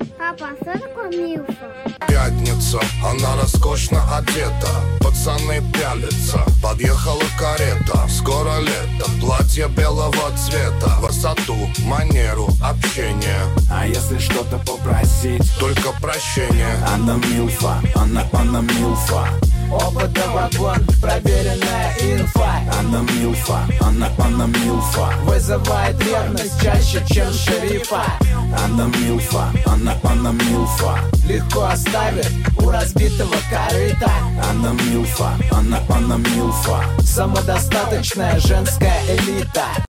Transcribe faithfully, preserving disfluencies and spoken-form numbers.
Папа, а что такое милфа? Пятница, она роскошно одета, пацаны пялятся, подъехала карета. Скоро лето, платье белого цвета, красоту, манеру, общение. А если что-то попросить? Только прощение. Она милфа, она, она милфа. Опыт да вагон, проверенная инфа. Она милфа, она, она милфа. Вызывает ревность чаще, чем шерифа. Она милфа, она, она милфа. Легко оставит у разбитого корыта. Она милфа, она, она милфа. Самодостаточная женская элита.